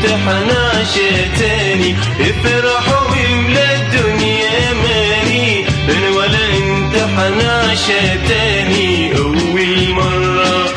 امتحان عشتاني، افرح واملا الدنيا اماني، انا ولا امتحان عشتاني. اول مرة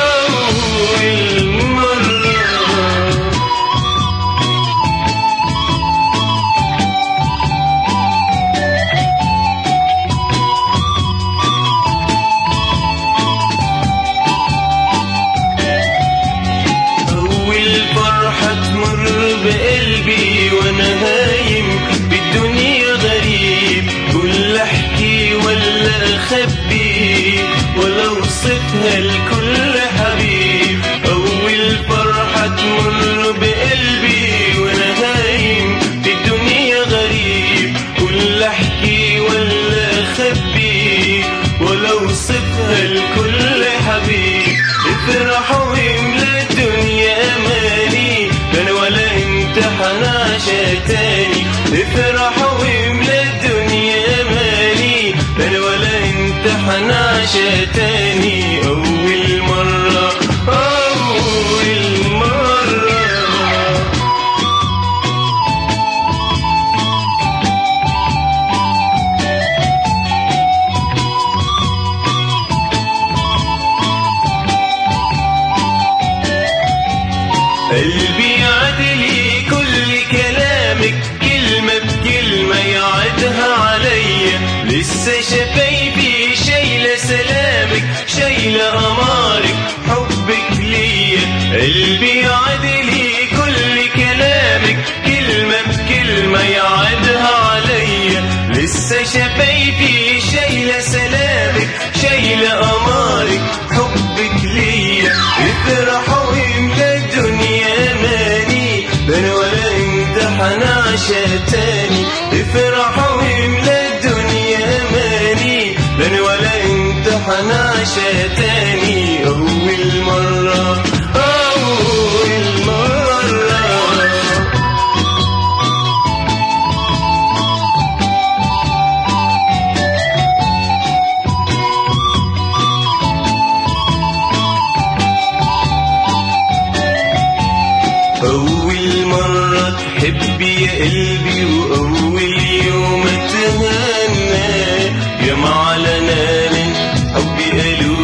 بقلبي وانا هايم بالدنيا غريب، كل احكي ولا اخبي ولا اوصفها لكل حبيب. اول فرحة تمر بقلبي وانا هايم بالدنيا غريب، كل احكي ولا اخبي ولا اوصفها لكل حبيب. افرحوا واملا الدنيا اماني، انا ولا امتحان عشتاني، افرحوا واملا الدنيا اماني، انا ولا امتحان عشتاني. اول مرة اول مرة قلبي عدلي كل كلامك، كلمة بكلمة يعدها عليا، لسه شفايفي شايلة سلامك، شايلة أمارك حبك ليا. قلبي عدلي كل كلامك، كلمة بكلمة يعدها عليا، لسه شفايفي شايلة سلامك، شايلة أمارك حبك ليا. افرحوا واملا الدنيا اماني، انا ولا امتحان عشتاني، افرحوا واملا الدنيا اماني، انا ولا امتحان عشتاني. اول مرة اول مرة أول مرة تحبي يا قلبي، وأول يوم اتهنى يا معلى نار حبي قالوا